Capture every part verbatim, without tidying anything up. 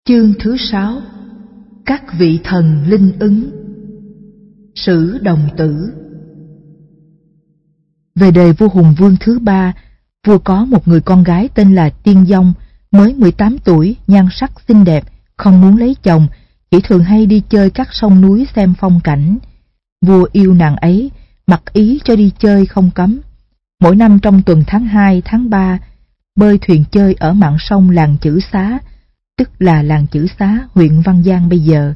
Chương thứ sáu. Các vị thần linh ứng. Sử Đồng Tử. Về đời vua Hùng Vương thứ ba, vua có một người con gái tên là Tiên Dông, mới mười tám tuổi, nhan sắc xinh đẹp, không muốn lấy chồng, chỉ thường hay đi chơi các sông núi xem phong cảnh. Vua yêu nàng ấy, mặc ý cho đi chơi không cấm. Mỗi năm trong tuần tháng hai, tháng ba, bơi thuyền chơi ở mạn sông làng Chữ Xá, tức là làng Chữ Xá, huyện Văn Giang bây giờ.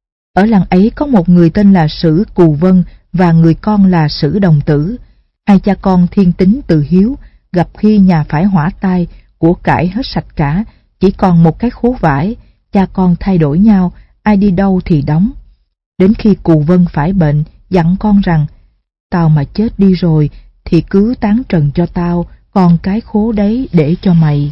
Ở làng ấy có một người tên là Sử Cù Vân và người con là Sử Đồng Tử. Hai cha con thiên tính từ hiếu, gặp khi nhà phải hỏa tai, của cải hết sạch cả, chỉ còn một cái khố vải, cha con thay đổi nhau, ai đi đâu thì đóng. Đến khi Cù Vân phải bệnh, dặn con rằng, tao mà chết đi rồi thì cứ tán trần cho tao, còn cái khố đấy để cho mày.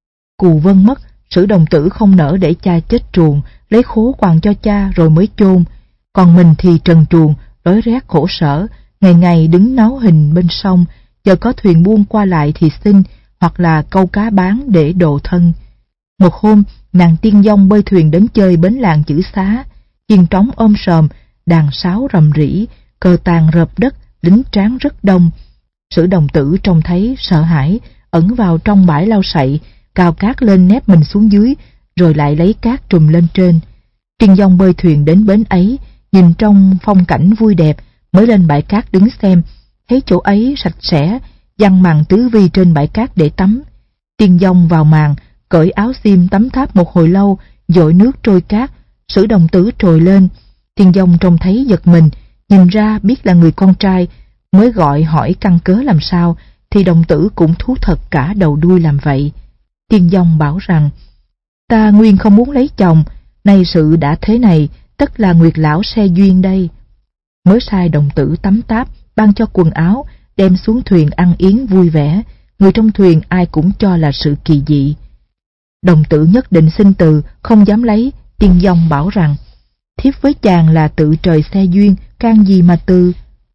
Cù Vân mất, Sử Đồng Tử không nỡ để cha chết truồng, lấy khố quàng cho cha rồi mới chôn. Còn mình thì trần truồng, đói rét khổ sở, ngày ngày đứng nấu hình bên sông, chờ có thuyền buôn qua lại thì xin, hoặc là câu cá bán để độ thân. Một hôm, nàng Tiên Dông bơi thuyền đến chơi bến làng Chữ Xá, chiên trống ôm sòm, đàn sáo rầm rĩ, cờ tàn rợp đất, lính tráng rất đông. Sử Đồng Tử trông thấy sợ hãi, ẩn vào trong bãi lau sậy, cào cát lên nép mình xuống dưới, rồi lại lấy cát trùm lên trên. Tiên Dông bơi thuyền đến bến ấy, nhìn trong phong cảnh vui đẹp, mới lên bãi cát đứng xem, thấy chỗ ấy sạch sẽ, giăng màn tứ vi trên bãi cát để tắm. Tiên Dông vào màn, cởi áo xiêm tắm tháp một hồi lâu, dội nước trôi cát. Sử Đồng Tử trồi lên. Tiên Dông trông thấy giật mình, nhìn ra biết là người con trai, mới gọi hỏi căn cớ làm sao, thì Đồng Tử cũng thú thật cả đầu đuôi làm vậy. Tiên Dông bảo rằng, ta nguyên không muốn lấy chồng, nay sự đã thế này, tất là Nguyệt lão xe duyên đây. Mới sai Đồng Tử tắm táp, ban cho quần áo, đem xuống thuyền ăn yến vui vẻ, người trong thuyền ai cũng cho là sự kỳ dị. Đồng Tử nhất định xin từ, không dám lấy. Tiên Dông bảo rằng, thiếp với chàng là tự trời xe duyên, can gì mà từ.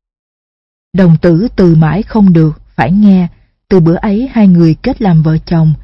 Đồng Tử từ mãi không được, phải nghe. Từ bữa ấy hai người kết làm vợ chồng.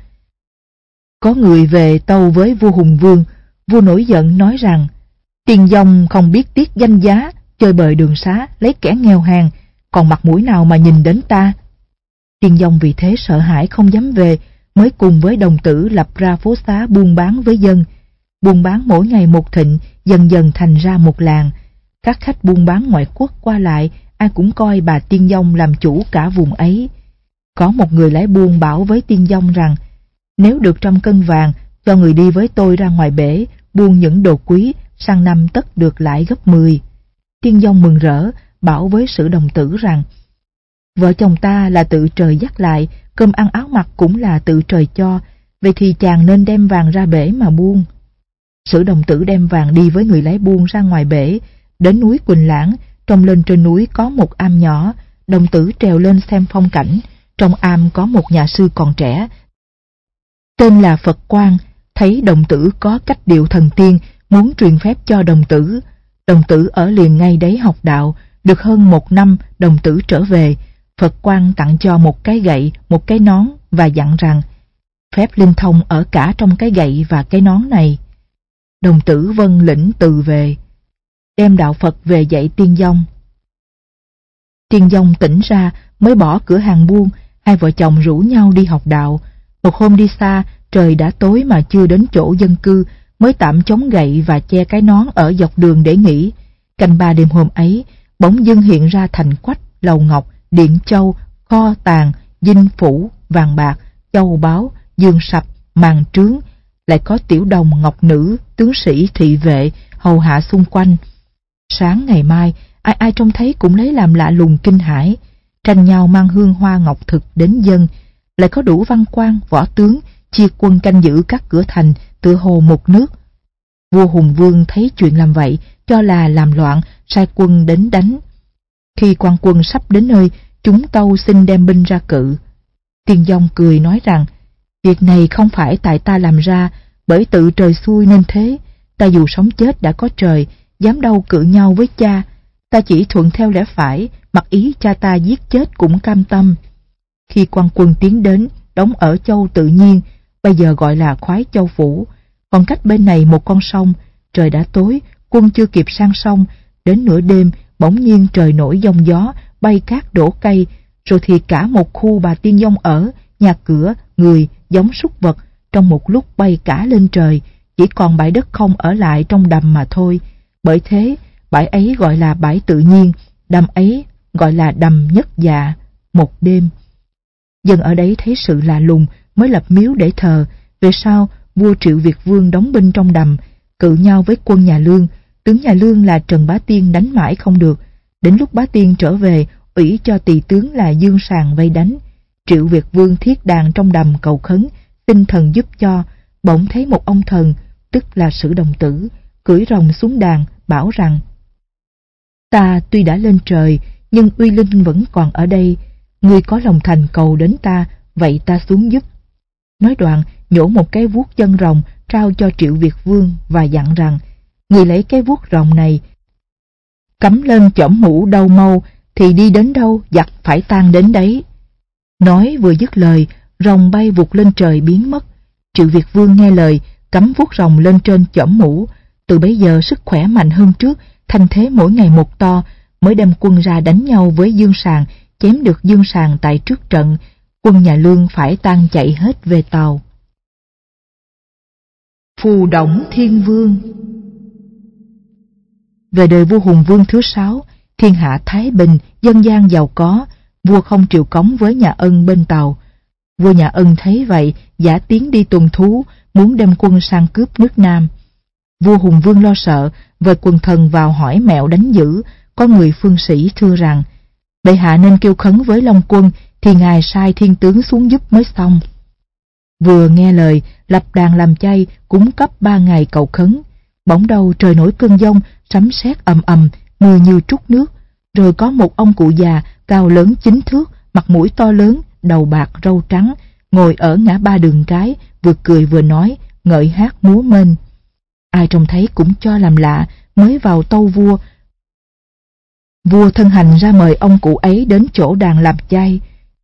Có người về tâu với vua Hùng Vương, vua nổi giận nói rằng, Tiên Dông không biết tiếc danh giá, chơi bời đường xá, lấy kẻ nghèo hèn, còn mặt mũi nào mà nhìn đến ta. Tiên Dông vì thế sợ hãi không dám về, mới cùng với Đồng Tử lập ra phố xá buôn bán với dân. Buôn bán mỗi ngày một thịnh, dần dần thành ra một làng. Các khách buôn bán ngoại quốc qua lại, ai cũng coi bà Tiên Dông làm chủ cả vùng ấy. Có một người lái buôn bảo với Tiên Dông rằng, nếu được trăm cân vàng, cho người đi với tôi ra ngoài bể, buôn những đồ quý, sang năm tất được lãi gấp mười. Tiên Dông mừng rỡ, bảo với Sử Đồng Tử rằng, vợ chồng ta là tự trời dắt lại, cơm ăn áo mặc cũng là tự trời cho, vậy thì chàng nên đem vàng ra bể mà buôn. Sử Đồng Tử đem vàng đi với người lái buôn ra ngoài bể, đến núi Quỳnh Lãng, trông lên trên núi có một am nhỏ, Đồng Tử trèo lên xem phong cảnh. Trong am có một nhà sư còn trẻ, tên là Phật Quang, thấy Đồng Tử có cách điệu thần tiên, muốn truyền phép cho Đồng Tử. Đồng Tử ở liền ngay đấy học đạo, được hơn một năm Đồng Tử trở về. Phật Quang tặng cho một cái gậy, một cái nón và dặn rằng, phép linh thông ở cả trong cái gậy và cái nón này. Đồng Tử vâng lĩnh từ về, đem đạo Phật về dạy Tiên Dông. Tiên Dông tỉnh ra mới bỏ cửa hàng buôn, hai vợ chồng rủ nhau đi học đạo. Một hôm đi xa, trời đã tối mà chưa đến chỗ dân cư, mới tạm chống gậy và che cái nón ở dọc đường để nghỉ. Canh ba đêm hôm ấy, bỗng dưng hiện ra thành quách, lầu ngọc, điện châu, kho tàng, dinh phủ, vàng bạc, châu báu, giường sập, màn trướng, lại có tiểu đồng, ngọc nữ, tướng sĩ, thị vệ hầu hạ xung quanh. Sáng ngày mai, ai ai trông thấy cũng lấy làm lạ lùng kinh hãi, tranh nhau mang hương hoa ngọc thực đến dân. Lại có đủ văn quan, võ tướng chia quân canh giữ các cửa thành, tựa hồ một nước. Vua Hùng Vương thấy chuyện làm vậy, cho là làm loạn, sai quân đến đánh. Khi quan quân sắp đến nơi, chúng tâu xin đem binh ra cự. Tiên Dông cười nói rằng, việc này không phải tại ta làm ra, bởi tự trời xui nên thế. Ta dù sống chết đã có trời, dám đâu cự nhau với cha. Ta chỉ thuận theo lẽ phải, mặc ý cha ta giết chết cũng cam tâm. Khi quan quân tiến đến, đóng ở châu Tự Nhiên, bây giờ gọi là Khoái Châu Phủ, Còn cách bên này một con sông, trời đã tối, quân chưa kịp sang sông, đến nửa đêm bỗng nhiên trời nổi giông gió, bay cát đổ cây, rồi thì cả một khu bà tiên dông ở, nhà cửa, người, giống súc vật, trong một lúc bay cả lên trời, chỉ còn bãi đất không ở lại trong đầm mà thôi. Bởi thế, bãi ấy gọi là bãi tự nhiên, đầm ấy gọi là đầm nhất dạ, một đêm. Dân ở đấy thấy sự lạ lùng mới lập miếu để thờ. Về sau, vua Triệu Việt Vương đóng binh trong đầm, cự nhau với quân nhà Lương. Tướng nhà Lương là Trần Bá Tiên đánh mãi không được. Đến lúc Bá Tiên trở về, ủy cho tỳ tướng là Dương Sàng vây đánh. Triệu Việt Vương thiết đàn trong đầm cầu khấn, xin thần giúp cho. Bỗng thấy một ông thần, tức là Sử Đồng Tử, cưỡi rồng xuống đàn, bảo rằng: Ta tuy đã lên trời, nhưng uy linh vẫn còn ở đây. Ngươi có lòng thành cầu đến ta, vậy ta xuống giúp. Nói đoạn, nhổ một cái vuốt chân rồng trao cho Triệu Việt Vương và dặn rằng: Ngươi lấy cái vuốt rồng này, cắm lên chõm mũ đầu mâu, thì đi đến đâu giặc phải tan đến đấy. Nói vừa dứt lời, rồng bay vụt lên trời biến mất. Triệu Việt Vương nghe lời, cắm vuốt rồng lên trên chõm mũ. Từ bấy giờ sức khỏe mạnh hơn trước, thanh thế mỗi ngày một to, mới đem quân ra đánh nhau với Dương Sàng, chém được Dương Sàng tại trước trận. Quân nhà Lương phải tan chạy hết về Tàu. Phù Đổng Thiên Vương. Về đời vua Hùng Vương thứ sáu, thiên hạ thái bình, dân gian giàu có, vua không triều cống với nhà Ân bên Tàu. Vua nhà Ân thấy vậy, giả tiến đi tuần thú, muốn đem quân sang cướp nước Nam. Vua Hùng Vương lo sợ, về quần thần vào hỏi mẹo đánh giữ. Có người phương sĩ thưa rằng: Bệ hạ nên kêu khấn với Long Quân, thì ngài sai thiên tướng xuống giúp mới xong. Vừa nghe lời, lập đàn làm chay, cúng cấp ba ngày cầu khấn. Bỗng đầu trời nổi cơn giông, sấm sét ầm ầm, mưa như trút nước. Rồi có một ông cụ già, cao lớn chín thước, mặt mũi to lớn, đầu bạc râu trắng, ngồi ở ngã ba đường cái, vừa cười vừa nói, ngợi hát múa mênh. Ai trông thấy cũng cho làm lạ, mới vào tâu vua. Vua thân hành ra mời ông cụ ấy đến chỗ đàn làm chay.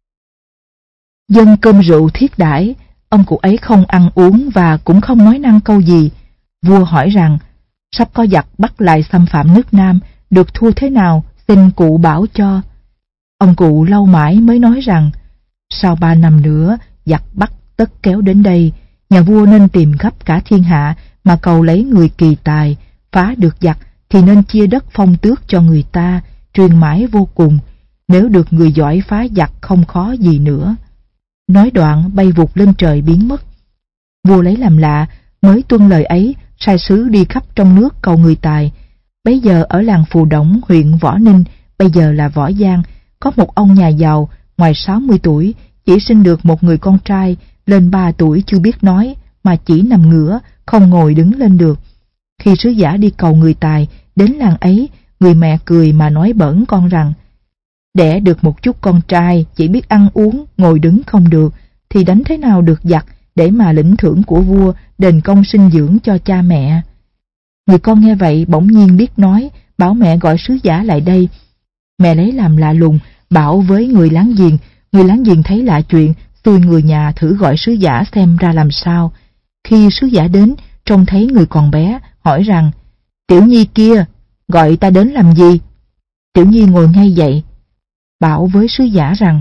Dân cơm rượu thiết đãi, ông cụ ấy không ăn uống và cũng không nói năng câu gì. Vua hỏi rằng: Sắp có giặc bắt lại xâm phạm nước Nam, được thua thế nào, xin cụ bảo cho. Ông cụ lâu mãi mới nói rằng: Sau ba năm nữa, giặc bắt tất kéo đến đây, nhà vua nên tìm khắp cả thiên hạ mà cầu lấy người kỳ tài, phá được giặc thì nên chia đất phong tước cho người ta, truyền mãi vô cùng. Nếu được người giỏi phá giặc không khó gì nữa. Nói đoạn bay vụt lên trời biến mất. Vua lấy làm lạ, mới tuân lời ấy, sai sứ đi khắp trong nước cầu người tài. Bấy giờ ở làng Phù Đổng, huyện Võ Ninh, bây giờ là Võ Giang, có một ông nhà giàu, ngoài sáu mươi tuổi, chỉ sinh được một người con trai, lên ba tuổi chưa biết nói, mà chỉ nằm ngửa, không ngồi đứng lên được. Khi sứ giả đi cầu người tài, đến làng ấy, người mẹ cười mà nói bỡn con rằng: Đẻ được một chút con trai, chỉ biết ăn uống, ngồi đứng không được, thì đánh thế nào được giặc, để mà lĩnh thưởng của vua, đền công sinh dưỡng cho cha mẹ. Người con nghe vậy bỗng nhiên biết nói, bảo mẹ gọi sứ giả lại đây. Mẹ lấy làm lạ lùng, bảo với người láng giềng. Người láng giềng thấy lạ chuyện, xui người nhà thử gọi sứ giả xem ra làm sao. Khi sứ giả đến, trông thấy người còn bé, hỏi rằng: Tiểu Nhi kia, gọi ta đến làm gì? Tiểu Nhi ngồi ngay dậy, bảo với sứ giả rằng: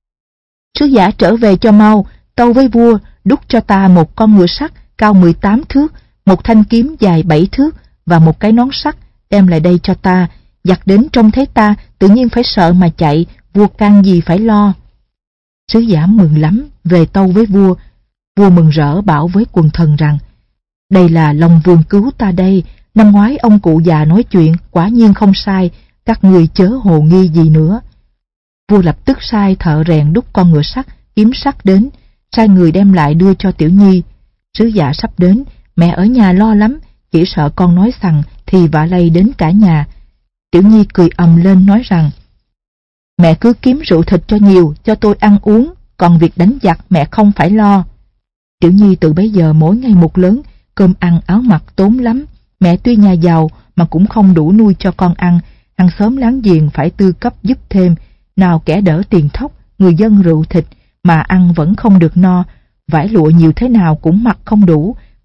Sứ giả trở về cho mau, tâu với vua đúc cho ta một con ngựa sắt cao mười tám thước, một thanh kiếm dài bảy thước và một cái nón sắt, đem lại đây cho ta. Giặc đến trông thấy ta, tự nhiên phải sợ mà chạy, vua can gì phải lo. Sứ giả mừng lắm, về tâu với vua. Vua mừng rỡ bảo với quần thần rằng: Đây là Long Vương cứu ta đây, năm ngoái ông cụ già nói chuyện, quả nhiên không sai, các người chớ hồ nghi gì nữa. Vua lập tức sai thợ rèn đúc con ngựa sắt, kiếm sắt đến, sai người đem lại đưa cho Tiểu Nhi. Sứ giả sắp đến, mẹ ở nhà lo lắm, chỉ sợ con nói xằng thì vạ lây đến cả nhà. Tiểu Nhi cười ầm lên nói rằng: Mẹ cứ kiếm rượu thịt cho nhiều, cho tôi ăn uống, còn việc đánh giặc mẹ không phải lo. Tiểu Nhi từ bấy giờ mỗi ngày một lớn, cơm ăn áo mặc tốn lắm. Mẹ tuy nhà giàu mà cũng không đủ nuôi cho con ăn, hàng xóm láng giềng phải tư cấp giúp thêm, nào kẻ đỡ tiền thóc, người dân rượu thịt, mà ăn vẫn không được no, vải lụa nhiều thế nào cũng mặc không đủ,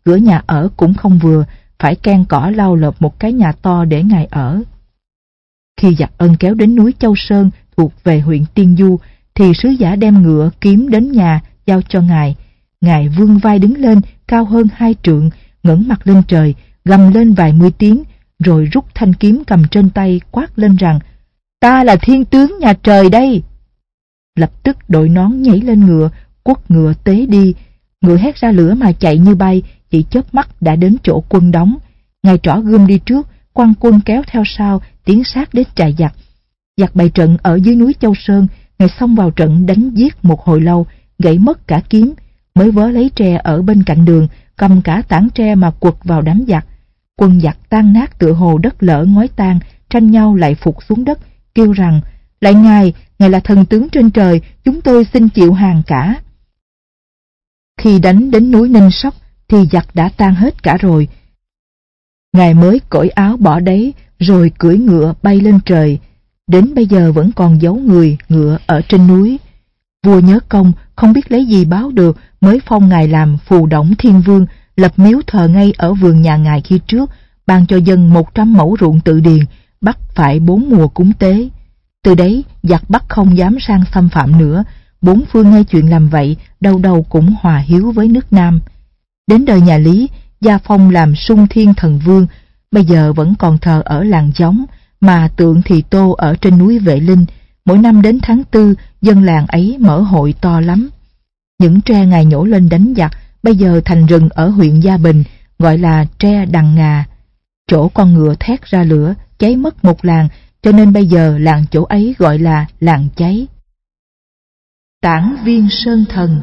cửa nhà ở cũng không vừa, phải ken cỏ lau lợp một cái nhà to để ngài ở. Khi giặc Ân kéo đến núi Châu Sơn thuộc về huyện Tiên Du, thì sứ giả đem ngựa kiếm đến nhà giao cho ngài. Ngài vươn vai đứng lên cao hơn hai trượng, ngẩng mặt lên trời, gầm lên vài mươi tiếng, rồi rút thanh kiếm cầm trên tay quát lên rằng: "Ta là thiên tướng nhà trời đây!" Lập tức đội nón nhảy lên ngựa, quất ngựa tế đi. Ngựa hét ra lửa mà chạy như bay, chỉ chớp mắt đã đến chỗ quân đóng. Ngài trỏ gươm đi trước, quan quân kéo theo sau, tiến sát đến trại giặc. Giặc bày trận ở dưới núi Châu Sơn, ngài xông vào trận đánh giết một hồi lâu, gãy mất cả kiếm, mới vớ lấy tre ở bên cạnh đường, cầm cả tảng tre mà quật vào đám giặc. Quân giặc tan nát tựa hồ đất lở ngói tan, tranh nhau lại phục xuống đất, kêu rằng: "Lạy ngài, ngài là thần tướng trên trời, chúng tôi xin chịu hàng cả." Khi đánh đến núi Ninh Sóc thì giặc đã tan hết cả rồi. Ngài mới cởi áo bỏ đấy, rồi cưỡi ngựa bay lên trời. Đến bây giờ vẫn còn dấu người ngựa ở trên núi. Vua nhớ công, không biết lấy gì báo được, mới phong ngài làm phù đổng thiên vương, lập miếu thờ ngay ở vườn nhà ngài khi trước, ban cho dân một trăm mẫu ruộng tự điền, bắt phải bốn mùa cúng tế. Từ đấy giặc Bắc không dám sang xâm phạm nữa, bốn phương nghe chuyện làm vậy, đâu đâu cũng hòa hiếu với nước Nam. Đến đời nhà Lý, gia phong làm Sung Thiên Thần Vương, bây giờ vẫn còn thờ ở làng Gióng, mà tượng thì tô ở trên núi Vệ Linh. Mỗi năm đến tháng tư, dân làng ấy mở hội to lắm. Những tre ngài nhổ lên đánh giặc bây giờ thành rừng ở huyện Gia Bình, gọi là tre Đằng Ngà. Chỗ con ngựa thét ra lửa, cháy mất một làng, cho nên bây giờ làng chỗ ấy gọi là làng cháy. Tản Viên Sơn Thần.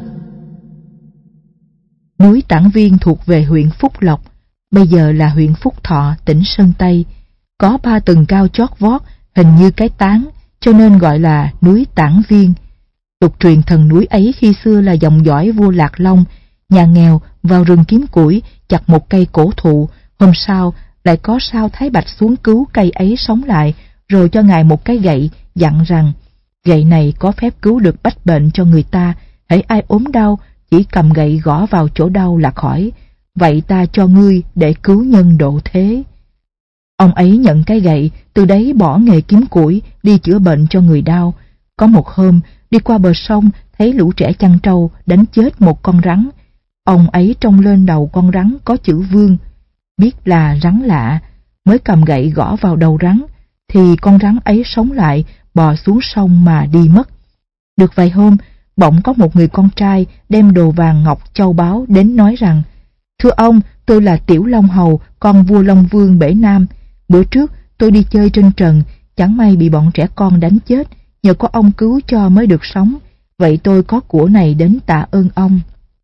Núi Tản Viên thuộc về huyện Phúc Lộc, bây giờ là huyện Phúc Thọ, tỉnh Sơn Tây. Có ba tầng cao chót vót, hình như cái tán, cho nên gọi là núi Tản Viên. Tục truyền thần núi ấy khi xưa là dòng dõi vua Lạc Long, nhà nghèo vào rừng kiếm củi, chặt một cây cổ thụ, hôm sau lại có sao Thái Bạch xuống cứu cây ấy sống lại, rồi cho ngài một cái gậy, dặn rằng: "Gậy này có phép cứu được bách bệnh cho người ta, hễ ai ốm đau, chỉ cầm gậy gõ vào chỗ đau là khỏi. Vậy ta cho ngươi để cứu nhân độ thế." Ông ấy nhận cái gậy, từ đấy bỏ nghề kiếm củi, đi chữa bệnh cho người đau. Có một hôm, đi qua bờ sông, thấy lũ trẻ chăn trâu đánh chết một con rắn. Ông ấy trông lên đầu con rắn có chữ Vương, biết là rắn lạ, mới cầm gậy gõ vào đầu rắn, thì con rắn ấy sống lại, bò xuống sông mà đi mất. Được vài hôm, bỗng có một người con trai đem đồ vàng ngọc châu báu đến nói rằng: "Thưa ông, tôi là Tiểu Long Hầu, con vua Long Vương bể Nam. Bữa trước tôi đi chơi trên trần, chẳng may bị bọn trẻ con đánh chết, nhờ có ông cứu cho mới được sống. Vậy tôi có của này đến tạ ơn ông."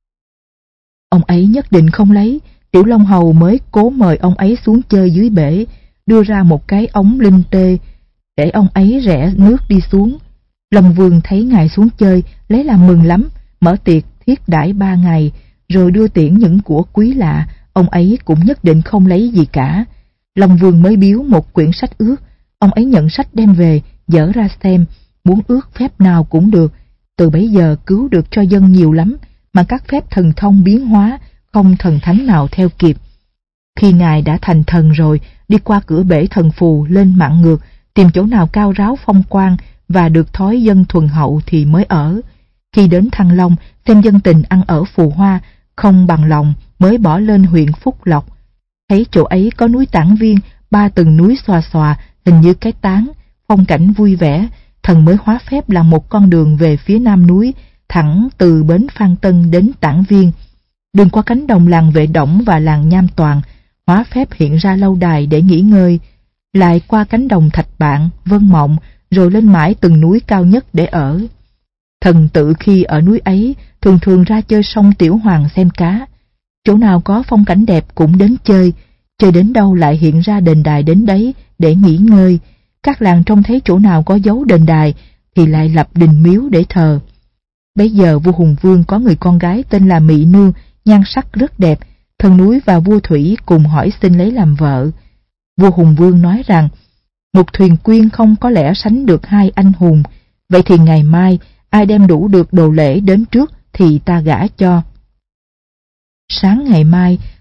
Ông ấy nhất định không lấy. Tiểu Long Hầu mới cố mời ông ấy xuống chơi dưới bể, đưa ra một cái ống linh tê để ông ấy rẽ nước đi xuống. Long Vương thấy ngài xuống chơi, lấy làm mừng lắm, mở tiệc thiết đãi ba ngày, rồi đưa tiễn những của quý lạ. Ông ấy cũng nhất định không lấy gì cả. Long Vương mới biếu một quyển sách ước. Ông ấy nhận sách đem về, dở ra xem, muốn ước phép nào cũng được. Từ bấy giờ cứu được cho dân nhiều lắm, mà các phép thần thông biến hóa, không thần thánh nào theo kịp. Khi ngài đã thành thần rồi, đi qua cửa bể thần phù lên Mạn Ngược, tìm chỗ nào cao ráo phong quang và được thói dân thuần hậu thì mới ở. Khi đến Thăng Long, xem dân tình ăn ở phù hoa, không bằng lòng mới bỏ lên huyện Phúc Lộc. Thấy chỗ ấy có núi Tản Viên, ba tầng núi xòa xòa, hình như cái tán, phong cảnh vui vẻ, thần mới hóa phép làm một con đường về phía nam núi, thẳng từ bến Phan Tân đến Tản Viên. Đường qua cánh đồng làng Vệ Đổng và làng Nham Toàn, hóa phép hiện ra lâu đài để nghỉ ngơi, lại qua cánh đồng Thạch Bạn, Vân Mộng, rồi lên mãi từng núi cao nhất để ở. Thần tự khi ở núi ấy thường thường ra chơi sông Tiểu Hoàng xem cá. Chỗ nào có phong cảnh đẹp cũng đến chơi, chơi đến đâu lại hiện ra đền đài đến đấy để nghỉ ngơi. Các làng trông thấy chỗ nào có dấu đền đài thì lại lập đình miếu để thờ. Bấy giờ vua Hùng Vương có người con gái tên là Mị Nương, nhan sắc rất đẹp. Thần núi và vua thủy cùng hỏi xin lấy làm vợ. Vua Hùng Vương nói rằng: "Một thuyền quyên không có lẽ sánh được hai anh hùng. Vậy thì ngày mai ai đem đủ được đồ lễ đến trước thì ta gả cho." Sáng ngày mai,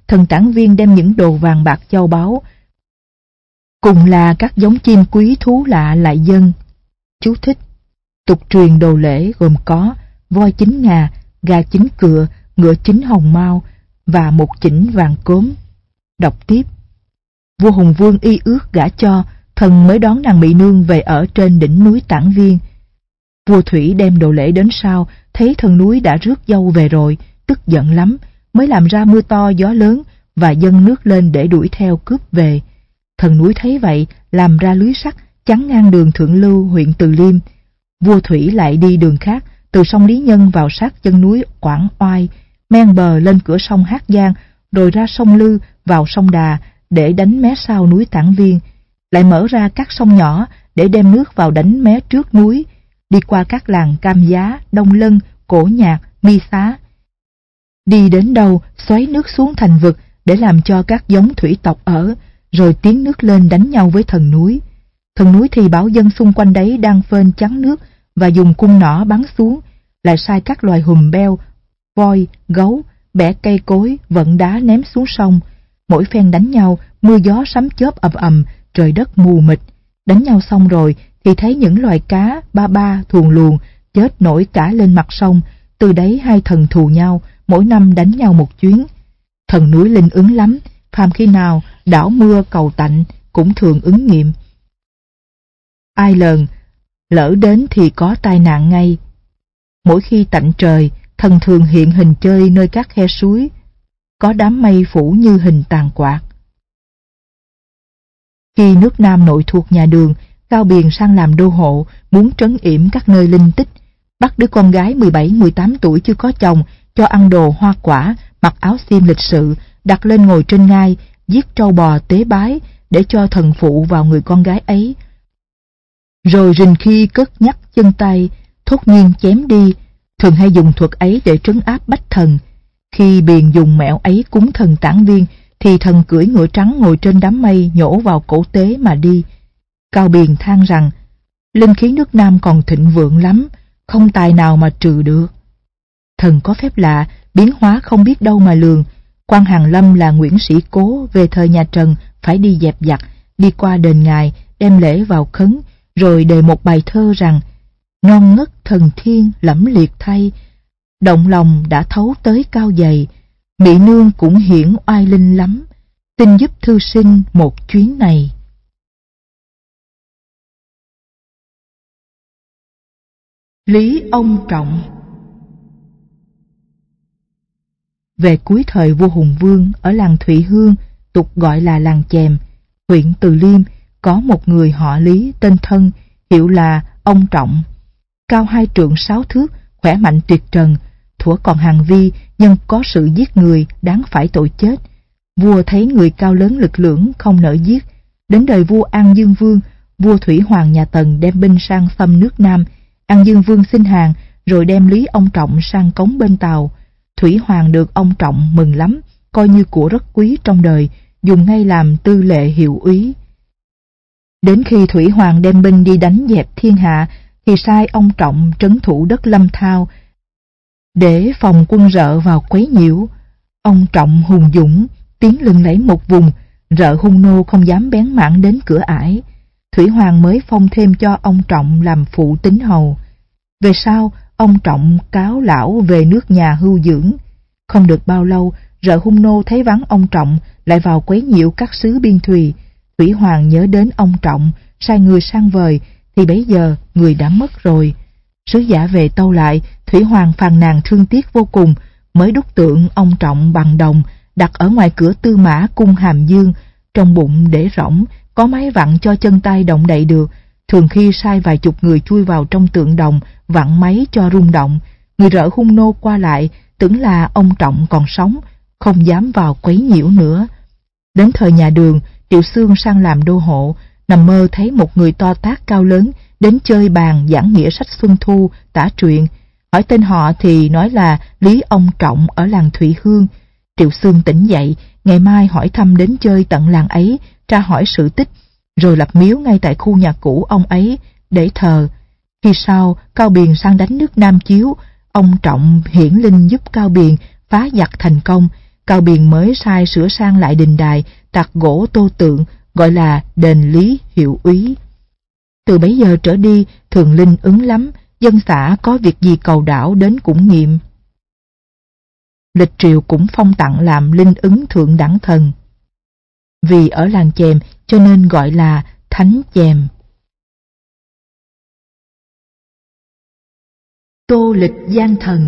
thần Tản Viên đem những đồ vàng bạc châu báu, cùng là các giống chim quý thú lạ lại dâng. Chú thích: tục truyền đồ lễ gồm có voi chín ngà, gà chín cựa, ngựa chín hồng mao và một chỉnh vàng cốm. Đọc tiếp: vua Hùng Vương y ước gả cho, thần mới đón nàng Mỹ Nương về ở trên đỉnh núi Tản Viên. Vua Thủy đem đồ lễ đến sau, thấy thần núi đã rước dâu về rồi, tức giận lắm, mới làm ra mưa to gió lớn và dâng nước lên để đuổi theo cướp về. Thần núi thấy vậy, làm ra lưới sắt chắn ngang đường Thượng Lưu huyện Từ Liêm. Vua Thủy lại đi đường khác, từ sông Lý Nhân vào sát chân núi Quảng Oai, men bờ lên cửa sông Hát Giang, rồi ra sông Lư vào sông Đà để đánh mé sau núi Tản Viên, lại mở ra các sông nhỏ để đem nước vào đánh mé trước núi, đi qua các làng Cam Giá, Đông Lân, Cổ Nhạc, Mi Xá. Đi đến đâu xoáy nước xuống thành vực để làm cho các giống thủy tộc ở, rồi tiến nước lên đánh nhau với thần núi. Thần núi thì bảo dân xung quanh đấy đang phên chắn nước và dùng cung nỏ bắn xuống, lại sai các loài hùm beo, voi, gấu, bẻ cây cối, vận đá ném xuống sông. Mỗi phen đánh nhau, mưa gió sấm chớp ầm ầm, trời đất mù mịt. Đánh nhau xong rồi thì thấy những loài cá ba ba thuồng luồng chết nổi cả lên mặt sông. Từ đấy hai thần thù nhau, mỗi năm đánh nhau một chuyến. Thần núi linh ứng lắm, phàm khi nào đảo mưa cầu tạnh cũng thường ứng nghiệm. Ai lờn lỡ đến thì có tai nạn ngay. Mỗi khi tạnh trời, thần thường hiện hình chơi nơi các khe suối, có đám mây phủ như hình tàn quạt. Khi nước Nam nội thuộc nhà Đường, Cao Biền sang làm đô hộ, muốn trấn yểm các nơi linh tích, bắt đứa con gái mười bảy mười tám tuổi chưa có chồng, cho ăn đồ hoa quả, mặc áo xiêm lịch sự, đặt lên ngồi trên ngai, giết trâu bò tế bái để cho thần phụ vào người con gái ấy. Rồi rình khi cất nhắc chân tay, thốt nhiên chém đi, thường hay dùng thuật ấy để trấn áp bách thần. Khi Biền dùng mẹo ấy cúng thần Tản Viên, thì thần cưỡi ngựa trắng ngồi trên đám mây nhổ vào cổ tế mà đi. Cao Biền than rằng, linh khí nước Nam còn thịnh vượng lắm, không tài nào mà trừ được. Thần có phép lạ, biến hóa không biết đâu mà lường. Quan Hàn Lâm là Nguyễn Sĩ Cố về thời nhà Trần phải đi dẹp giặc, đi qua đền ngài, đem lễ vào khấn, rồi đề một bài thơ rằng: non ngất thần thiên lẫm liệt thay, động lòng đã thấu tới cao dày, Mỹ Nương cũng hiển oai linh lắm, xin giúp thư sinh một chuyến này. Lý Ông Trọng. Về cuối thời vua Hùng Vương, ở làng Thụy Hương, tục gọi là làng Chèm, huyện Từ Liêm, có một người họ Lý tên Thân, hiệu là Ông Trọng. Cao hai trượng sáu thước, khỏe mạnh tuyệt trần. Thuở còn hàng vi, nhân có sự giết người đáng phải tội chết. Vua thấy người cao lớn lực lưỡng không nỡ giết. Đến đời vua An Dương Vương, vua Thủy Hoàng nhà Tần đem binh sang xâm nước Nam. An Dương Vương xin hàng, rồi đem Lý Ông Trọng sang cống bên Tàu. Thủy Hoàng được ông Trọng mừng lắm, coi như của rất quý trong đời, dùng ngay làm tư lệ hiệu úy. Đến khi Thủy Hoàng đem binh đi đánh dẹp thiên hạ, thì sai ông Trọng trấn thủ đất Lâm Thao, để phòng quân Rợ vào quấy nhiễu. Ông Trọng hùng dũng, tiến lừng lẫy một vùng, Rợ hung nô không dám bén mảng đến cửa ải. Thủy Hoàng mới phong thêm cho ông Trọng làm phụ tín hầu. Về sau, ông Trọng cáo lão về nước nhà hưu dưỡng. Không được bao lâu, Rợ hung nô thấy vắng ông Trọng, lại vào quấy nhiễu các xứ biên thùy. Thủy Hoàng nhớ đến ông Trọng, sai người sang vời, thì bấy giờ người đã mất rồi. Sứ giả về tâu lại, Thủy Hoàng phàn nàn thương tiếc vô cùng, mới đúc tượng ông Trọng bằng đồng, đặt ở ngoài cửa Tư Mã cung Hàm Dương, trong bụng để rỗng, có máy vặn cho chân tay động đậy được. Thường khi sai vài chục người chui vào trong tượng đồng, vặn máy cho rung động. Người Rợ hung nô qua lại, tưởng là ông Trọng còn sống, không dám vào quấy nhiễu nữa. Đến thời nhà Đường, Triệu Xương sang làm đô hộ, nằm mơ thấy một người to tát cao lớn đến chơi bàn giảng nghĩa sách Xuân Thu, tả truyện. Hỏi tên họ thì nói là Lý Ông Trọng ở làng Thụy Hương. Triệu Xương tỉnh dậy, ngày mai hỏi thăm đến chơi tận làng ấy, tra hỏi sự tích, rồi lập miếu ngay tại khu nhà cũ ông ấy để thờ. Khi sau, Cao Biền sang đánh nước Nam Chiếu, ông Trọng hiển linh giúp Cao Biền phá giặc thành công, Cao Biền mới sai sửa sang lại đình đài, tạc gỗ tô tượng, gọi là đền Lý Hiệu Úy. Từ bấy giờ trở đi, thường linh ứng lắm, dân xã có việc gì cầu đảo đến cũng nghiệm. Lịch triều cũng phong tặng làm linh ứng thượng đẳng thần. Vì ở làng chèm cho nên gọi là thánh chèm. Tô Lịch gian thần.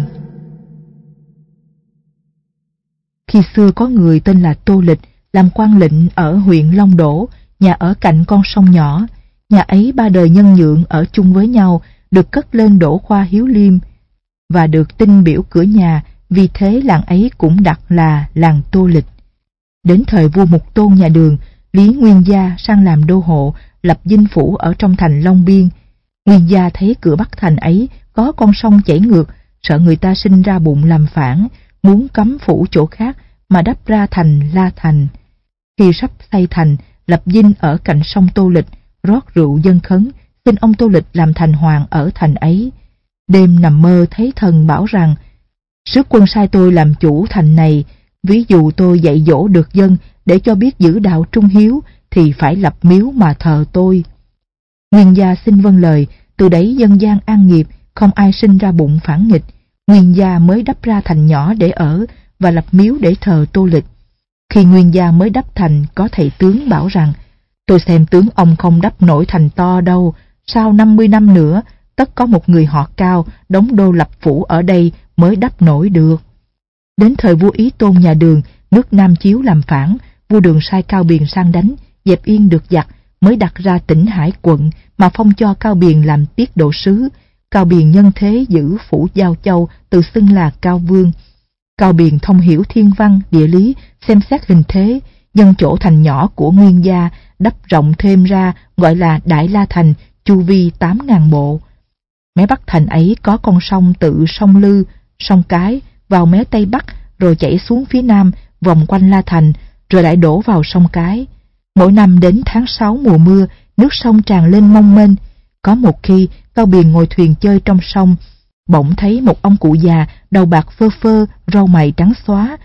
Khi xưa có người tên là Tô Lịch, làm quan lệnh ở huyện Long Đỗ, nhà ở cạnh con sông nhỏ. Nhà ấy ba đời nhân nhượng ở chung với nhau, được cất lên Đỗ Khoa Hiếu Liêm, và được tin biểu cửa nhà, vì thế làng ấy cũng đặt là làng Tô Lịch. Đến thời vua Mục Tôn nhà Đường, Lý Nguyên Gia sang làm đô hộ, lập dinh phủ ở trong thành Long Biên. Nguyên Gia thấy cửa Bắc thành ấy có con sông chảy ngược, sợ người ta sinh ra bụng làm phản, muốn cấm phủ chỗ khác mà đắp ra thành La Thành. Khi sắp xây thành, lập dinh ở cạnh sông Tô Lịch, rót rượu dâng khấn, xin ông Tô Lịch làm thành hoàng ở thành ấy. Đêm nằm mơ thấy thần bảo rằng, sứ quân sai tôi làm chủ thành này, ví dụ tôi dạy dỗ được dân để cho biết giữ đạo trung hiếu, thì phải lập miếu mà thờ tôi. Nguyên Gia xin vâng lời, từ đấy dân gian an nghiệp, không ai sinh ra bụng phản nghịch. Nguyên Gia mới đắp ra thành nhỏ để ở, và lập miếu để thờ Tô Lịch. Khi Nguyên Gia mới đắp thành, có thầy tướng bảo rằng, tôi xem tướng ông không đắp nổi thành to đâu, sau năm mươi năm nữa, tất có một người họ Cao đóng đô lập phủ ở đây mới đắp nổi được. Đến thời vua Ý Tôn nhà Đường, nước Nam Chiếu làm phản, vua Đường sai Cao Biền sang đánh, dẹp yên được giặc, mới đặt ra tỉnh Hải quận, mà phong cho Cao Biền làm tiết độ sứ. Cao Biền nhân thế giữ phủ Giao Châu, tự xưng là Cao Vương. Cao Biền thông hiểu thiên văn, địa lý, xem xét hình thế, nhân chỗ thành nhỏ của Nguyên Gia, đắp rộng thêm ra, gọi là Đại La Thành, chu vi tám ngàn bộ. Mé Bắc thành ấy có con sông tự sông Lư, sông Cái, vào mé Tây Bắc, rồi chảy xuống phía Nam, vòng quanh La Thành, rồi lại đổ vào sông Cái. Mỗi năm đến tháng sáu mùa mưa, nước sông tràn lên mong mênh. Có một khi, Cao Biền ngồi thuyền chơi trong sông, bỗng thấy một ông cụ già, đầu bạc phơ phơ, râu mày trắng xóa.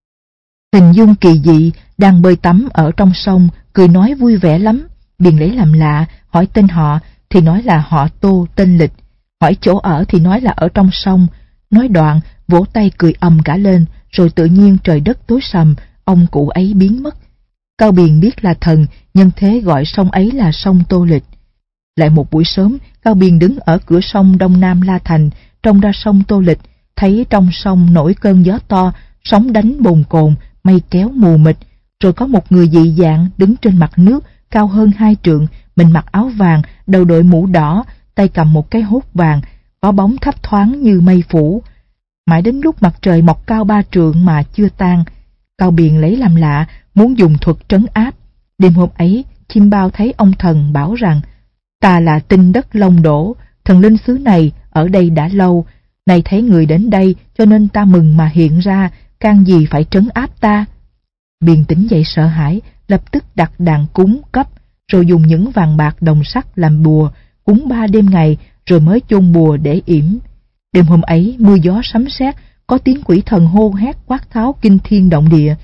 Hình dung kỳ dị, đang bơi tắm ở trong sông, cười nói vui vẻ lắm. Biền lấy làm lạ, hỏi tên họ, thì nói là họ Tô tên Lịch. Hỏi chỗ ở thì nói là ở trong sông. Nói đoạn, vỗ tay cười ầm cả lên, rồi tự nhiên trời đất tối sầm, ông cụ ấy biến mất. Cao Biền biết là thần, nhân thế gọi sông ấy là sông Tô Lịch. Lại một buổi sớm, Cao Biền đứng ở cửa sông Đông Nam La Thành, trông ra sông Tô Lịch, thấy trong sông nổi cơn gió to, sóng đánh bồn cồn, mây kéo mù mịt, rồi có một người dị dạng đứng trên mặt nước, cao hơn hai trượng, mình mặc áo vàng, đầu đội mũ đỏ, tay cầm một cái hốt vàng, có bóng thấp thoáng như mây phủ. Mãi đến lúc mặt trời mọc cao ba trượng mà chưa tan, Cao Biền lấy làm lạ, muốn dùng thuật trấn áp. Đêm hôm ấy, chim bao thấy ông thần bảo rằng, ta là tinh đất Long Đỗ, thần linh xứ này ở đây đã lâu, nay thấy người đến đây cho nên ta mừng mà hiện ra, can gì phải trấn áp ta. Biền tỉnh dậy sợ hãi, lập tức đặt đàn cúng cấp, rồi dùng những vàng bạc đồng sắt làm bùa, cúng ba đêm ngày, rồi mới chôn bùa để yểm. Đêm hôm ấy mưa gió sấm sét, có tiếng quỷ thần hô hét quát tháo kinh thiên động địa.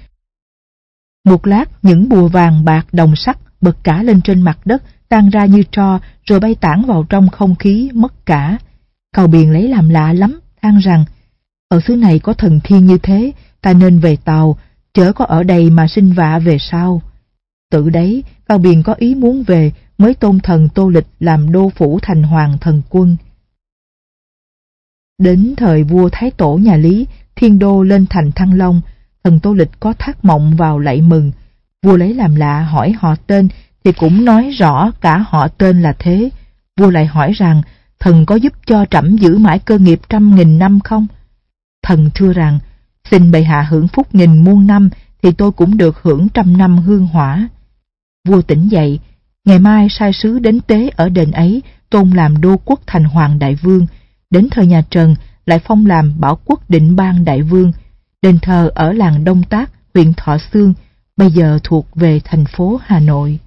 Một lát, những bùa vàng bạc đồng sắt bật cả lên trên mặt đất, tan ra như tro, rồi bay tản vào trong không khí mất cả. Cao Biền lấy làm lạ lắm, than rằng, ở xứ này có thần thiên như thế, ta nên về Tàu, chớ có ở đây mà sinh vạ về sau. Tự đấy, Cao Biền có ý muốn về, mới tôn thần Tô Lịch làm đô phủ thành hoàng thần quân. Đến thời vua Thái Tổ nhà Lý, thiên đô lên thành Thăng Long, thần Tô Lịch có thác mộng vào lạy mừng. Vua lấy làm lạ hỏi họ tên, thì cũng nói rõ cả họ tên là thế. Vua lại hỏi rằng, thần có giúp cho trẫm giữ mãi cơ nghiệp trăm nghìn năm không? Thần thưa rằng, xin bệ hạ hưởng phúc nghìn muôn năm, thì tôi cũng được hưởng trăm năm hương hỏa. Vua tỉnh dậy, ngày mai sai sứ đến tế ở đền ấy, tôn làm đô quốc thành hoàng đại vương. Đến thời nhà Trần, lại phong làm bảo quốc định bang đại vương. Đền thờ ở làng Đông Tác, huyện Thọ Xương, bây giờ thuộc về thành phố Hà Nội.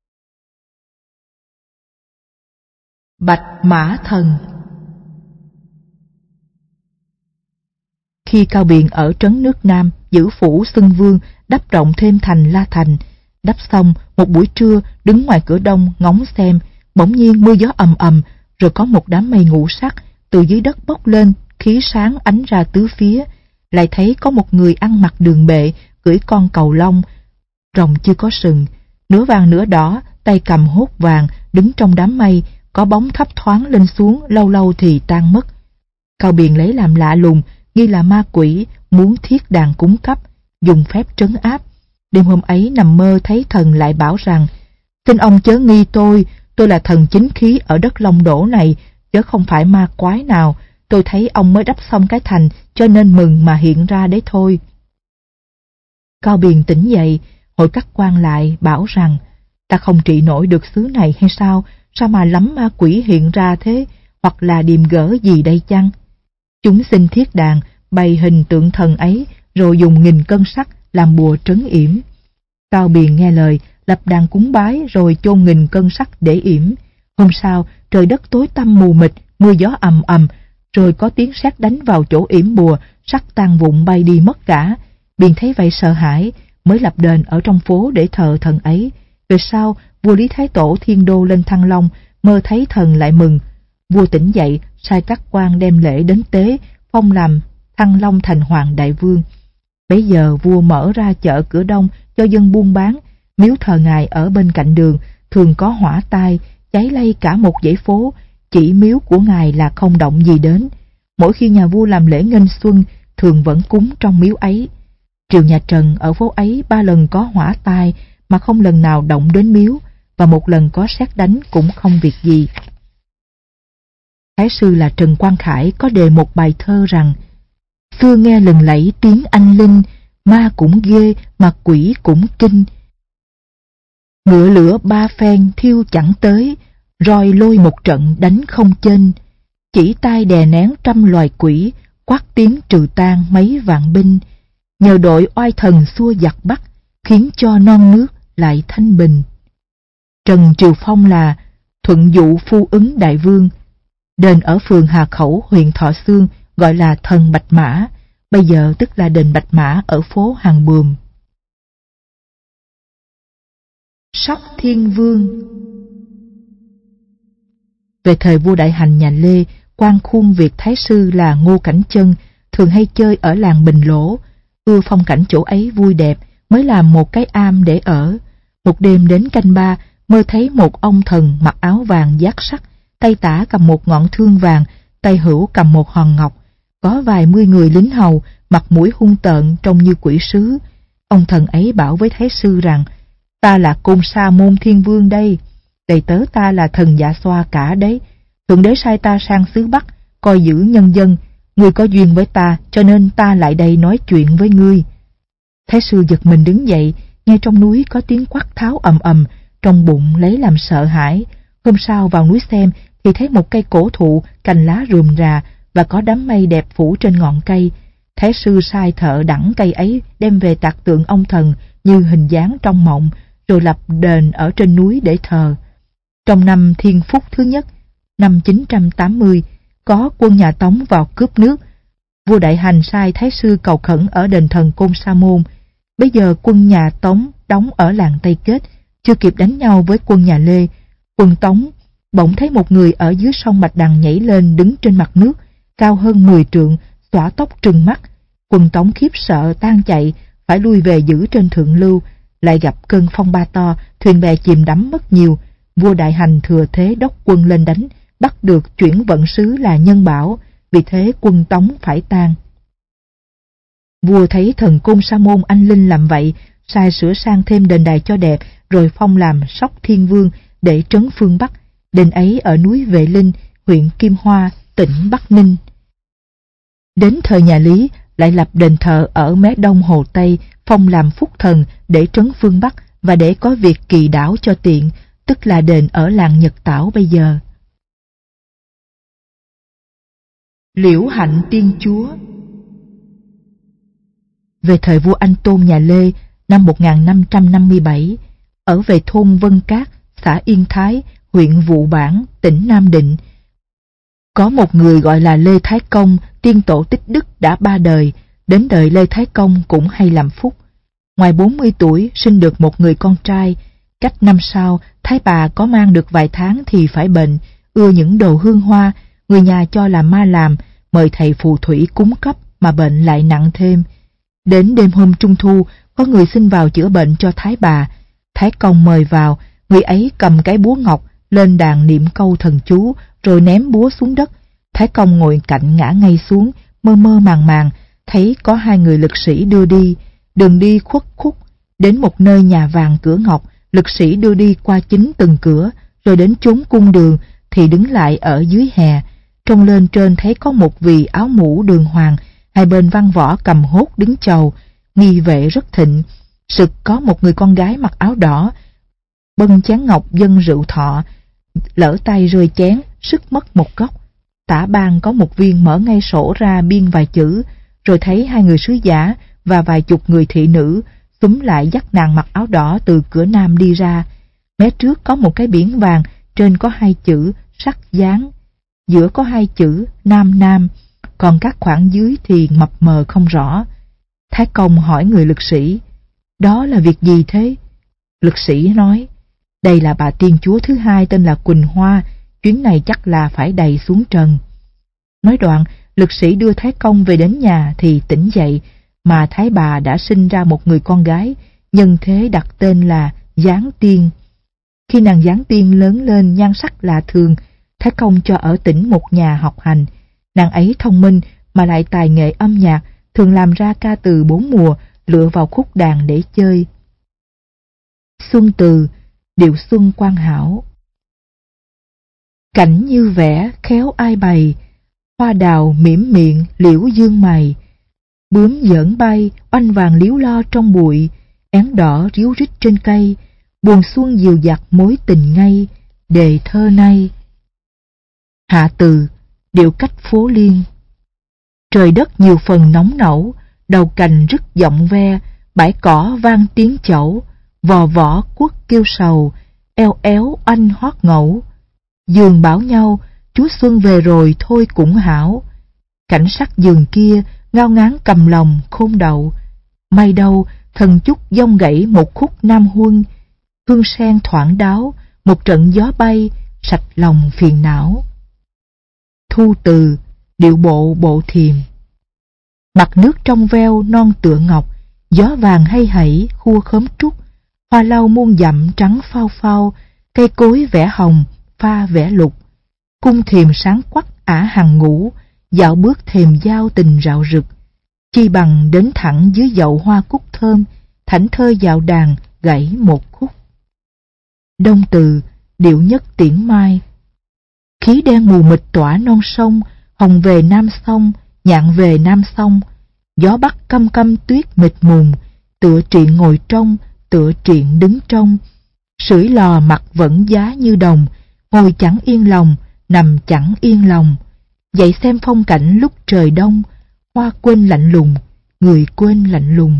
Bạch Mã Thần. Khi Cao Biền ở trấn nước Nam, giữ phủ xưng vương, đắp rộng thêm thành La Thành. Đắp xong, một buổi trưa đứng ngoài cửa đông ngóng xem, bỗng nhiên mưa gió ầm ầm, rồi có một đám mây ngũ sắc từ dưới đất bốc lên, khí sáng ánh ra tứ phía. Lại thấy có một người ăn mặc đường bệ, cưỡi con cầu long, rồng chưa có sừng, nửa vàng nửa đỏ, tay cầm hốt vàng, đứng trong đám mây, có bóng thấp thoáng lên xuống, lâu lâu thì tan mất. Cao Biền lấy làm lạ lùng, nghi là ma quỷ muốn thiết đàn cúng cấp, dùng phép trấn áp. Đêm hôm ấy nằm mơ thấy thần lại bảo rằng: xin ông chớ nghi tôi, tôi là thần chính khí ở đất Long Đổ này, chứ không phải ma quái nào. Tôi thấy ông mới đắp xong cái thành, cho nên mừng mà hiện ra đấy thôi. Cao Biền tỉnh dậy, hội các quan lại, bảo rằng: ta không trị nổi được xứ này hay sao? Sao mà lắm ma quỷ hiện ra thế? Hoặc là điềm gỡ gì đây chăng? Chúng xin thiết đàn, bày hình tượng thần ấy, rồi dùng nghìn cân sắt làm bùa trấn yểm. Cao Biền nghe lời, lập đàn cúng bái, rồi chôn nghìn cân sắt để yểm. Hôm sau, trời đất tối tăm mù mịt, mưa gió ầm ầm, rồi có tiếng sét đánh vào chỗ yểm bùa, sắt tan vụn bay đi mất cả. Biền thấy vậy sợ hãi, mới lập đền ở trong phố để thờ thần ấy. Về sau, vua Lý Thái Tổ thiên đô lên Thăng Long, mơ thấy thần lại mừng. Vua tỉnh dậy, sai các quan đem lễ đến tế, phong làm Thăng Long thành hoàng đại vương. Bấy giờ vua mở ra chợ cửa đông cho dân buôn bán, miếu thờ ngài ở bên cạnh đường, thường có hỏa tai, cháy lây cả một dãy phố, chỉ miếu của ngài là không động gì đến. Mỗi khi nhà vua làm lễ nghênh xuân, thường vẫn cúng trong miếu ấy. Triều nhà Trần ở phố ấy ba lần có hỏa tai mà không lần nào động đến miếu, và một lần có sét đánh cũng không việc gì. Thái sư là Trần Quang Khải có đề một bài thơ rằng: xưa nghe lừng lẫy tiếng anh linh, ma cũng ghê mà quỷ cũng kinh. Ngựa lửa ba phen thiêu chẳng tới, roi lôi một trận đánh không chênh. Chỉ tay đè nén trăm loài quỷ, quát tiếng trừ tan mấy vạn binh. Nhờ đội oai thần xua giặc Bắc, khiến cho non nước lại thanh bình. Trần Triều Phong là Thuận Dụ Phu Ứng Đại Vương. Đền ở phường Hà Khẩu, huyện Thọ Xương, gọi là Thần Bạch Mã, bây giờ tức là đền Bạch Mã ở phố Hàng Buồm. Sóc Thiên Vương. Về thời vua Đại Hành nhà Lê, quan khuôn Việt Thái sư là Ngô Cảnh Chân thường hay chơi ở làng Bình Lỗ, ưa phong cảnh chỗ ấy vui đẹp, mới làm một cái am để ở. Một đêm đến canh ba, mơ thấy một ông thần mặc áo vàng giác sắc, tay tả cầm một ngọn thương vàng, tay hữu cầm một hòn ngọc, có vài mươi người lính hầu, mặt mũi hung tợn trông như quỷ sứ. Ông thần ấy bảo với Thái sư rằng: ta là Côn Sa Môn Thiên Vương đây, đầy tớ ta là thần Dạ Xoa cả đấy. Thượng đế sai ta sang xứ Bắc coi giữ nhân dân, ngươi có duyên với ta, cho nên ta lại đây nói chuyện với ngươi. Thái sư giật mình đứng dậy, nghe trong núi có tiếng quát tháo ầm ầm, trong bụng lấy làm sợ hãi. Hôm sau vào núi xem thì thấy một cây cổ thụ, cành lá rườm rà và có đám mây đẹp phủ trên ngọn cây. Thái sư sai thợ đẵng cây ấy đem về tạc tượng ông thần như hình dáng trong mộng, rồi lập đền ở trên núi để thờ. Trong năm Thiên Phúc thứ nhất, năm chín trăm tám mươi, có quân nhà Tống vào cướp nước. Vua Đại Hành sai Thái sư cầu khẩn ở đền thần Côn Sa Môn. Bây giờ quân nhà Tống đóng ở làng Tây Kết, chưa kịp đánh nhau với quân nhà Lê. Quân Tống bỗng thấy một người ở dưới sông Bạch Đằng nhảy lên đứng trên mặt nước, cao hơn mười trượng, xõa tóc trừng mắt. Quân Tống khiếp sợ tan chạy, phải lui về giữ trên thượng lưu. Lại gặp cơn phong ba to, thuyền bè chìm đắm mất nhiều. Vua Đại Hành thừa thế đốc quân lên đánh, bắt được chuyển vận sứ là Nhân Bảo, vì thế quân Tống phải tan. Vua thấy thần Côn Sa Môn anh linh làm vậy, sai sửa sang thêm đền đài cho đẹp, rồi phong làm Sóc Thiên Vương để trấn phương Bắc. Đền ấy ở núi Vệ Linh, huyện Kim Hoa, tỉnh Bắc Ninh. Đến thời nhà Lý, lại lập đền thờ ở mé đông hồ Tây, phong làm Phúc Thần để trấn phương Bắc và để có việc kỳ đảo cho tiện, tức là đền ở làng Nhật Tảo bây giờ. Liễu Hạnh Tiên Chúa. Về thời vua Anh Tôn nhà Lê, năm một nghìn năm trăm năm mươi bảy, ở về thôn Vân Cát, xã Yên Thái, huyện Vụ Bản, tỉnh Nam Định, có một người gọi là Lê Thái Công, tiên tổ tích đức đã ba đời, đến đời Lê Thái Công cũng hay làm phúc. Ngoài bốn mươi tuổi sinh được một người con trai, cách năm sau Thái bà có mang được vài tháng thì phải bệnh, ưa những đồ hương hoa, người nhà cho làm ma làm, mời thầy phù thủy cúng cấp mà bệnh lại nặng thêm. Đến đêm hôm Trung Thu, có người xin vào chữa bệnh cho Thái bà. Thái Công mời vào, người ấy cầm cái búa ngọc lên đàn niệm câu thần chú rồi ném búa xuống đất. Thái Công ngồi cạnh ngã ngay xuống, mơ mơ màng màng, thấy có hai người lực sĩ đưa đi. Đường đi khuất khúc, đến một nơi nhà vàng cửa ngọc, lực sĩ đưa đi qua chính từng cửa, rồi đến chốn cung đường thì đứng lại ở dưới hè. Trông lên trên thấy có một vị áo mũ đường hoàng, hai bên văn võ cầm hốt đứng chầu, nghi vệ rất thịnh. Sực có một người con gái mặc áo đỏ, bưng chén ngọc dâng rượu thọ, lỡ tay rơi chén, sức mất một góc. Tả bang có một viên mở ngay sổ ra biên vài chữ, rồi thấy hai người sứ giả và vài chục người thị nữ xúm lại dắt nàng mặc áo đỏ từ cửa nam đi ra. Mé trước có một cái biển vàng, trên có hai chữ sắc dáng, giữa có hai chữ nam nam, còn các khoảng dưới thì mập mờ không rõ. Thái Công hỏi người lực sĩ, đó là việc gì thế? Lực sĩ nói, đây là bà tiên chúa thứ hai tên là Quỳnh Hoa, chuyến này chắc là phải đầy xuống trần. Nói đoạn, lực sĩ đưa Thái Công về đến nhà thì tỉnh dậy, mà Thái bà đã sinh ra một người con gái, nhân thế đặt tên là Giáng Tiên. Khi nàng Giáng Tiên lớn lên nhan sắc lạ thường, Thái Công cho ở tỉnh một nhà học hành. Nàng ấy thông minh mà lại tài nghệ âm nhạc, thường làm ra ca từ bốn mùa, lựa vào khúc đàn để chơi. Xuân từ, điệu xuân quan hảo. Cảnh như vẽ khéo ai bày, hoa đào mỉm miệng liễu dương mày. Bướm giỡn bay oanh vàng líu lo trong bụi, én đỏ ríu rít trên cây. Buồn xuân dìu dặt mối tình ngây, đề thơ nay. Hạ từ, điệu cách phố liên. Trời đất nhiều phần nóng nẩu, đầu cành rứt giọng ve, bãi cỏ vang tiếng chẩu, vò vỏ quất kêu sầu, eo éo oanh hót ngẫu. Giường bảo nhau, Chúa Xuân về rồi thôi cũng hảo. Cảnh sắc giường kia, ngao ngán cầm lòng khôn đậu. May đâu, thần chúc dông gãy một khúc nam huân. Hương sen thoảng đáo, một trận gió bay, sạch lòng phiền não. Thu từ, điệu bộ bộ thiềm. Mặt nước trong veo non tựa ngọc, gió vàng hay hẩy khua khóm trúc. Hoa lau muôn dặm trắng phao phao, cây cối vẽ hồng, pha vẽ lục. Cung thiềm sáng quắc ả hằng ngủ, dạo bước thềm giao tình rạo rực. Chi bằng đến thẳng dưới dậu hoa cúc thơm, thảnh thơi dạo đàn gãy một khúc. Đông từ, điệu nhất tiễn mai. Khí đen mù mịt tỏa non sông, hồng về nam sông, nhạn về nam sông. Gió bắc căm căm tuyết mịt mùng, tựa triện ngồi trong, tựa triện đứng trong. Sưởi lò mặt vẫn giá như đồng, ngồi chẳng yên lòng, nằm chẳng yên lòng. Dậy xem phong cảnh lúc trời đông, hoa quên lạnh lùng, người quên lạnh lùng.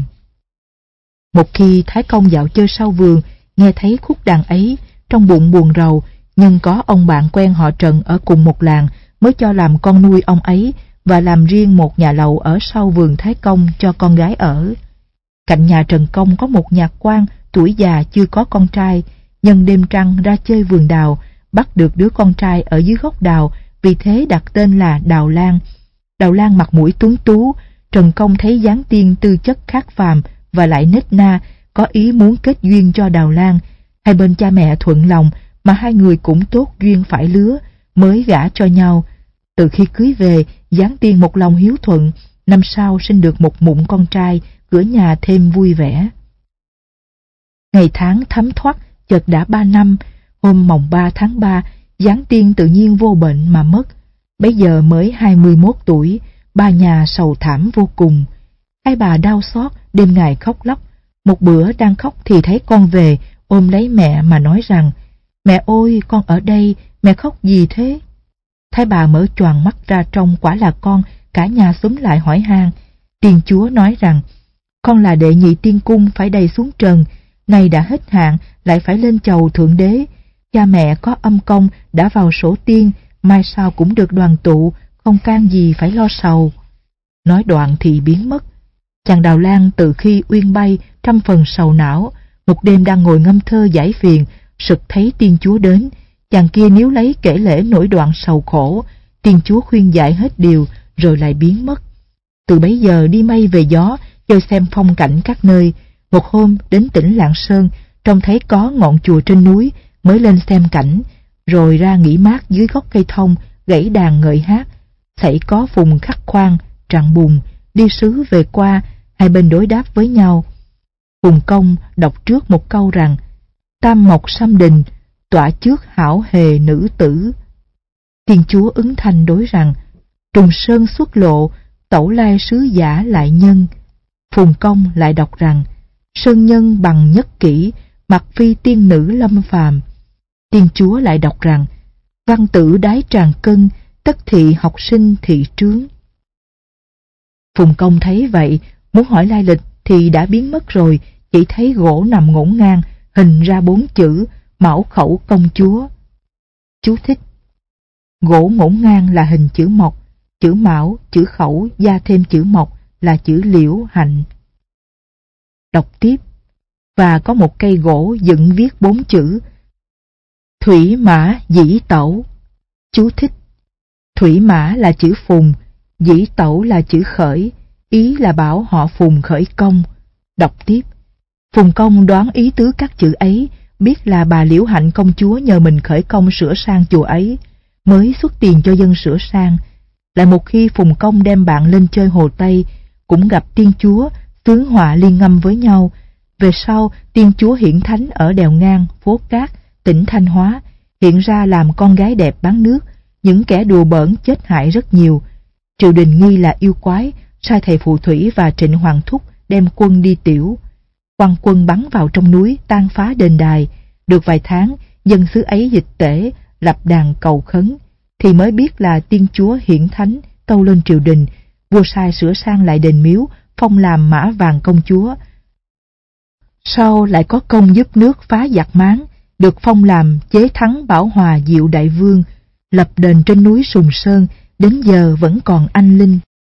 Một khi Thái Công dạo chơi sau vườn, nghe thấy khúc đàn ấy, trong bụng buồn rầu, nhưng có ông bạn quen họ Trần ở cùng một làng mới cho làm con nuôi ông ấy và làm riêng một nhà lầu ở sau vườn Thái Công cho con gái ở. Cạnh nhà Trần Công có một nhạc quan tuổi già chưa có con trai, nhân đêm trăng ra chơi vườn đào, bắt được đứa con trai ở dưới gốc đào, vì thế đặt tên là Đào Lan. Đào Lan mặt mũi tuấn tú, Trần Công thấy Giáng Tiên tư chất khác phàm và lại nết na, có ý muốn kết duyên cho Đào Lan. Hai bên cha mẹ thuận lòng, mà hai người cũng tốt duyên phải lứa, mới gả cho nhau. Từ khi cưới về, Giáng Tiên một lòng hiếu thuận, năm sau sinh được một mụn con trai, cửa nhà thêm vui vẻ. Ngày tháng thấm thoát, chợt đã ba năm, hôm mồng ba tháng ba, Giáng Tiên tự nhiên vô bệnh mà mất. Bấy giờ mới hai mươi mốt tuổi, ba nhà sầu thảm vô cùng. Hai bà đau xót, đêm ngày khóc lóc. Một bữa đang khóc thì thấy con về, ôm lấy mẹ mà nói rằng, mẹ ơi, con ở đây, mẹ khóc gì thế? Thái bà mở choàng mắt ra trông quả là con, cả nhà xúm lại hỏi han. Tiên chúa nói rằng, con là đệ nhị tiên cung phải đầy xuống trần, nay đã hết hạn lại phải lên chầu thượng đế. Cha mẹ có âm công đã vào sổ tiên, mai sau cũng được đoàn tụ, không can gì phải lo sầu. Nói đoạn thì biến mất. Chàng Đào Lan từ khi uyên bay trăm phần sầu não, một đêm đang ngồi ngâm thơ giải phiền, sực thấy tiên chúa đến. Chàng kia níu lấy kể lể nỗi đoạn sầu khổ, tiên chúa khuyên giải hết điều rồi lại biến mất. Từ bấy giờ đi mây về gió, chơi xem phong cảnh các nơi. Một hôm đến tỉnh Lạng Sơn, trông thấy có ngọn chùa trên núi, mới lên xem cảnh, rồi ra nghỉ mát dưới gốc cây thông, gãy đàn ngợi hát. Xảy có Phùng Khắc Khoan, Trạng Bùng, đi sứ về qua, hai bên đối đáp với nhau. Phùng Công đọc trước một câu rằng: Tam mộc xâm đình, tọa trước hảo hề nữ tử. Tiên chúa ứng thanh đối rằng: Trùng sơn xuất lộ, tẩu lai sứ giả lại nhân. Phùng Công lại đọc rằng: Sơn nhân bằng nhất kỷ, mặc phi tiên nữ lâm phàm. Tiên chúa lại đọc rằng: Văn tử đái tràng cân, tất thị học sinh thị trướng. Phùng Công thấy vậy, muốn hỏi lai lịch thì đã biến mất rồi, chỉ thấy gỗ nằm ngổn ngang, hình ra bốn chữ Mão Khẩu Công Chúa. Chú thích: gỗ ngổn ngang là hình chữ mộc, chữ Mão, chữ Khẩu gia thêm chữ mộc là chữ Liễu Hạnh. Đọc tiếp: và có một cây gỗ dựng viết bốn chữ Thủy Mã Dĩ Tẩu. Chú thích: Thủy Mã là chữ Phùng, Dĩ Tẩu là chữ Khởi, ý là bảo họ Phùng khởi công. Đọc tiếp: Phùng Công đoán ý tứ các chữ ấy, biết là bà Liễu Hạnh công chúa nhờ mình khởi công sửa sang chùa ấy, mới xuất tiền cho dân sửa sang. Lại một khi Phùng Công đem bạn lên chơi Hồ Tây, cũng gặp tiên chúa, tướng họa liên ngâm với nhau. Về sau, tiên chúa hiển thánh ở Đèo Ngang, Phố Cát, tỉnh Thanh Hóa, hiện ra làm con gái đẹp bán nước, những kẻ đùa bỡn chết hại rất nhiều. Triều đình nghi là yêu quái, sai thầy phù thủy và Trịnh Hoàng Thúc đem quân đi tiểu. Quan quân bắn vào trong núi, tan phá đền đài. Được vài tháng, dân xứ ấy dịch tễ, lập đàn cầu khấn, thì mới biết là tiên chúa hiển thánh tâu lên triều đình. Vua sai sửa sang lại đền miếu, phong làm Mã Vàng công chúa. Sau lại có công giúp nước phá giặc Mán, được phong làm Chế Thắng Bảo Hòa Diệu Đại Vương, lập đền trên núi Sùng Sơn, đến giờ vẫn còn anh linh.